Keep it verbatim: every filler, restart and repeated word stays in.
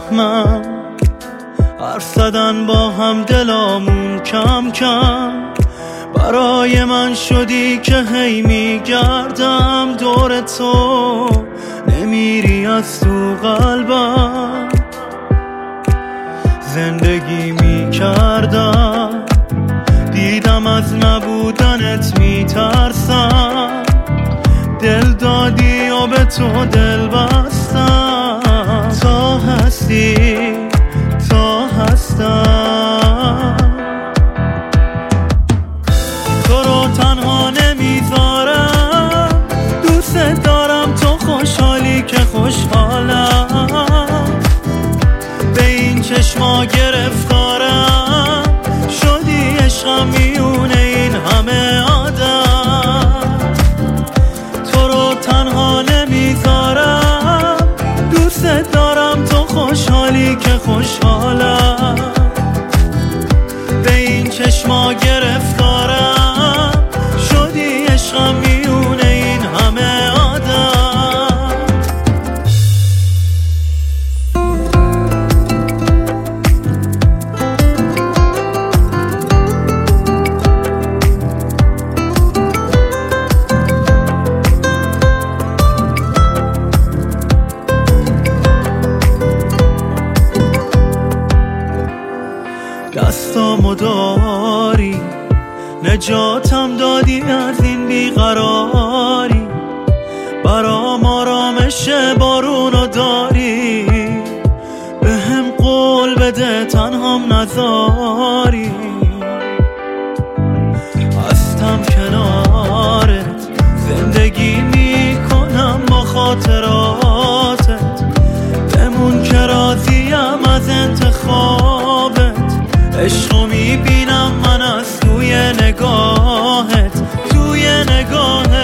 میفهمم، حرف زدن با هم دلامون کم کم برای من شدی که هی میگردم دور تو، نمیری از تو قلبم. زندگی میکردم دیدم از نبودنت میترسم، دل دادی و به تو دل بستم. تا هستی تا هستم، تو رو تنها نمیذارم، دوست دارم تو خوشحالی که خوشحالم. به این چشما گرفتارم، شدی عشقم میونه این همه آدم. تو رو تنها نمیذارم، دوست دارم تو خوشحالی که خوشحالم. به این چشما گرفتارم، شدی عشقم میونه این همه آدم. دستامو داری، نجاتم دادی از این بیقراری، برام آرامش بارونو داری. به هم قول بده تنهام نذاری، هستم کنارت، زندگی میکنم با خاطراتت. بمون که راضیم از انتخابت، عشقو میبینم من از توی نگاهت، توی نگاهت.